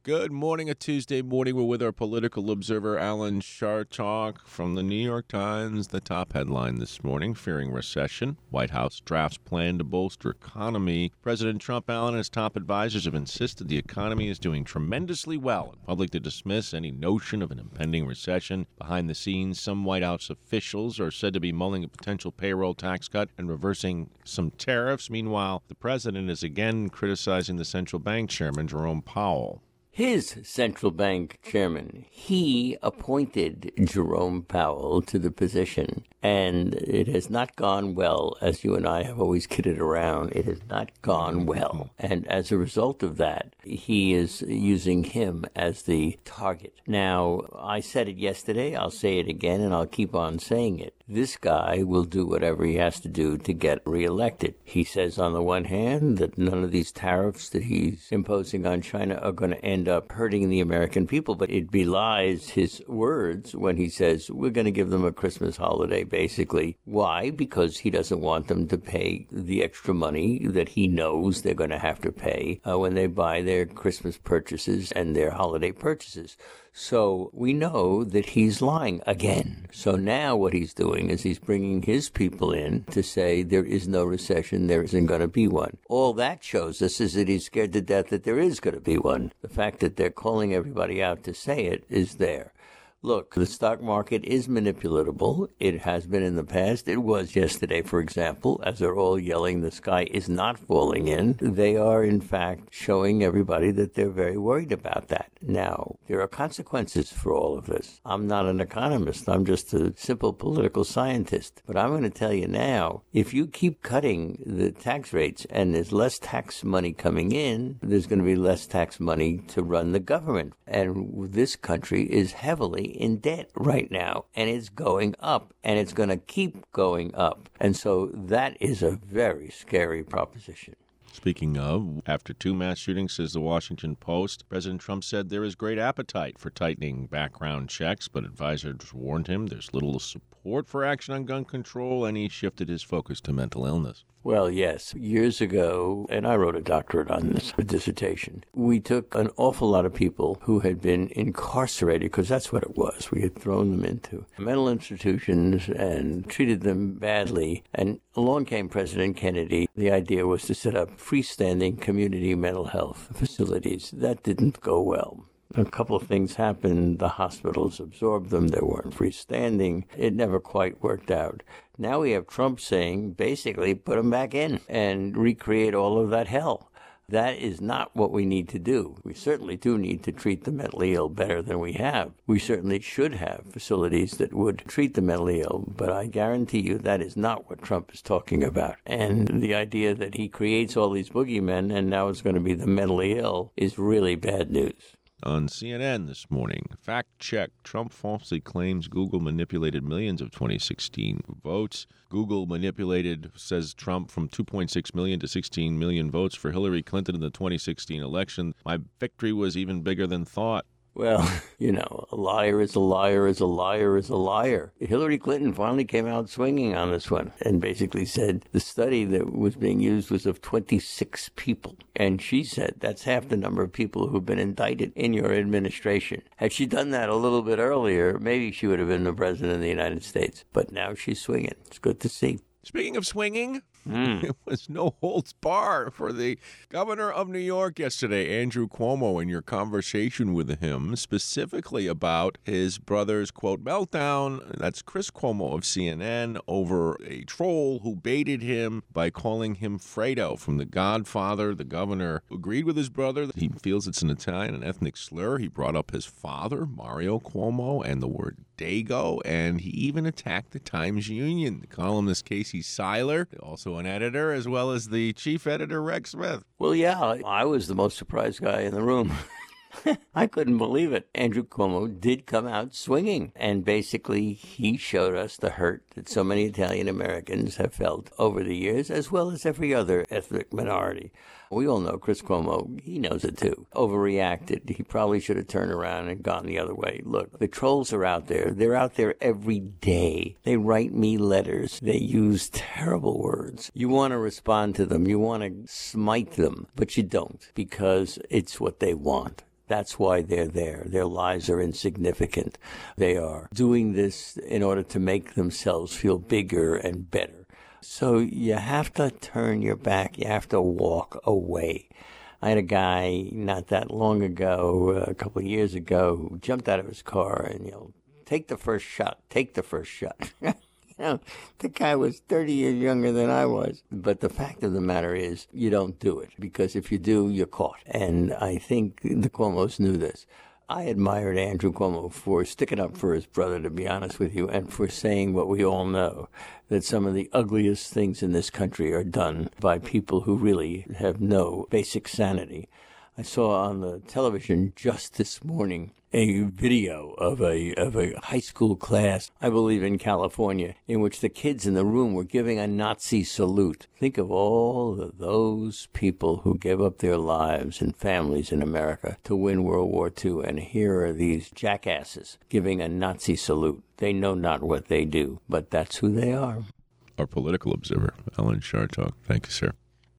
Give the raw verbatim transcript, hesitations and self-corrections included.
Good morning, a Tuesday morning. We're with our political observer, Alan Chartock from the New York Times. The top headline this morning, fearing recession. White House drafts plan to bolster economy. President Trump, Alan, and his top advisors have insisted the economy is doing tremendously well in public to dismiss any notion of an impending recession. Behind the scenes, some White House officials are said to be mulling a potential payroll tax cut and reversing some tariffs. Meanwhile, the president is again criticizing the central bank chairman, Jerome Powell. His central bank chairman, he appointed Jerome Powell to the position, and it has not gone well, as you and I have always kidded around. It has not gone well. And as a result of that, he is using him as the target. Now, I said it yesterday, I'll say it again, and I'll keep on saying it. This guy will do whatever he has to do to get reelected. He says on the one hand that none of these tariffs that he's imposing on China are going to end up hurting the American people, but it belies his words when he says we're going to give them a Christmas holiday, basically. Why? Because he doesn't want them to pay the extra money that he knows they're going to have to pay uh, when they buy their Christmas purchases and their holiday purchases. So we know that he's lying again. So now what he's doing is he's bringing his people in to say there is no recession, there isn't going to be one. All that shows us is that he's scared to death that there is going to be one. The fact that they're calling everybody out to say it is there. Look, the stock market is manipulatable. It has been in the past. It was yesterday, for example, as they're all yelling the sky is not falling in. They are, in fact, showing everybody that they're very worried about that. Now, there are consequences for all of this. I'm not an economist. I'm just a simple political scientist. But I'm going to tell you now, if you keep cutting the tax rates and there's less tax money coming in, there's going to be less tax money to run the government. And this country is heavily in debt right now, and it's going up, and it's going to keep going up. And so that is a very scary proposition. Speaking of, after two mass shootings, says the Washington Post, President Trump said there is great appetite for tightening background checks, but advisors warned him there's little support for action on gun control, and he shifted his focus to mental illness. Well, yes. Years ago, and I wrote a doctorate on this, a dissertation, we took an awful lot of people who had been incarcerated, because that's what it was. We had thrown them into mental institutions and treated them badly. And along came President Kennedy. The idea was to set up freestanding community mental health facilities. That didn't go well. A couple of things happened. The hospitals absorbed them. They weren't freestanding. It never quite worked out. Now we have Trump saying, basically, put them back in and recreate all of that hell. That is not what we need to do. We certainly do need to treat the mentally ill better than we have. We certainly should have facilities that would treat the mentally ill, but I guarantee you that is not what Trump is talking about. And the idea that he creates all these boogeymen and now it's going to be the mentally ill is really bad news. On C N N this morning, fact check, Trump falsely claims Google manipulated millions of twenty sixteen votes. Google manipulated, says Trump, from two point six million to sixteen million votes for Hillary Clinton in the twenty sixteen election. My victory was even bigger than thought. Well, you know, a liar is a liar is a liar is a liar. Hillary Clinton finally came out swinging on this one and basically said the study that was being used was of twenty-six people. And she said that's half the number of people who've been indicted in your administration. Had she done that a little bit earlier, maybe she would have been the president of the United States. But now she's swinging. It's good to see. Speaking of swinging, mm. it was no holds barred for the governor of New York yesterday, Andrew Cuomo, in your conversation with him, specifically about his brother's, quote, meltdown. That's Chris Cuomo of C N N over a troll who baited him by calling him Fredo from The Godfather. The governor agreed with his brother that he feels it's an Italian and ethnic slur. He brought up his father, Mario Cuomo, and the word Dago, and he even attacked the Times Union. The columnist Casey Seiler, also an editor, as well as the chief editor, Rex Smith. Well, yeah, I was the most surprised guy in the room. I couldn't believe it. Andrew Cuomo did come out swinging, and basically he showed us the hurt that so many Italian Americans have felt over the years, as well as every other ethnic minority. We all know Chris Cuomo, he knows it too, overreacted. He probably should have turned around and gone the other way. Look, the trolls are out there. They're out there every day. They write me letters. They use terrible words. You want to respond to them. You want to smite them, but you don't, because it's what they want. That's why they're there. Their lives are insignificant. They are doing this in order to make themselves feel bigger and better. So you have to turn your back. You have to walk away. I had a guy not that long ago, a couple of years ago, who jumped out of his car and yelled, "Take the first shot, take the first shot." You know, the guy was thirty years younger than I was. But the fact of the matter is, you don't do it, because if you do, you're caught. And I think the Cuomos knew this. I admired Andrew Cuomo for sticking up for his brother, to be honest with you, and for saying what we all know, that some of the ugliest things in this country are done by people who really have no basic sanity. I saw on the television just this morning a video of a of a high school class, I believe in California, in which the kids in the room were giving a Nazi salute. Think of all of those people who gave up their lives and families in America to win World War Two, and here are these jackasses giving a Nazi salute. They know not what they do, but that's who they are. Our political observer, Alan Chartock. Thank you, sir.